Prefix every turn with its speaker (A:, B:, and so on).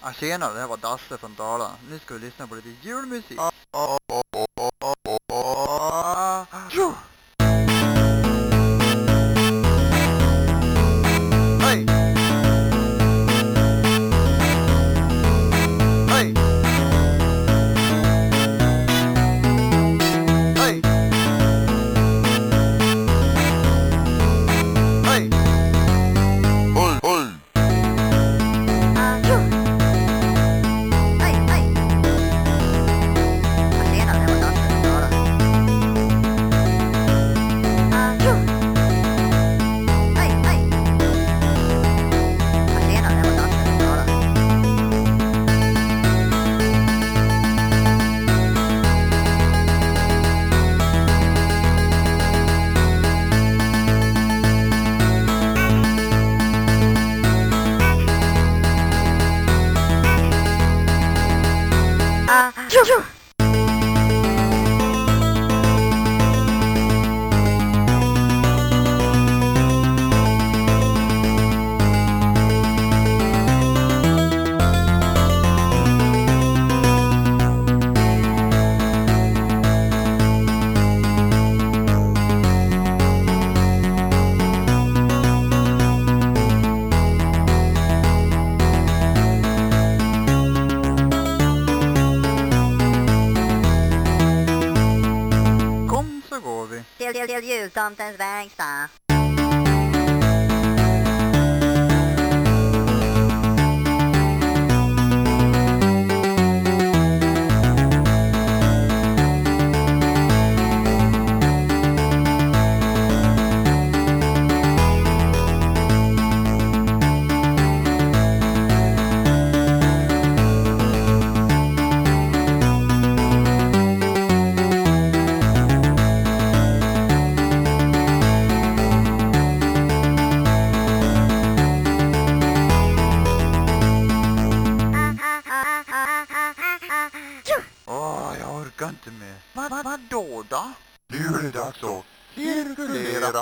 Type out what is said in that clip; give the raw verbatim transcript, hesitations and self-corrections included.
A: Ja, tjena, det här var Dasse från Dalarna. Nu ska vi lyssna på lite julmusik. Tjo! Hej! Hej! Hej! Hej! Håll, håll!
B: Tjo, tjo. Till, till, till jultomtens verkstad.
A: Åh, jag orkar inte mer. Vad, vad, vadå då? Nu är det dags att cirkulera.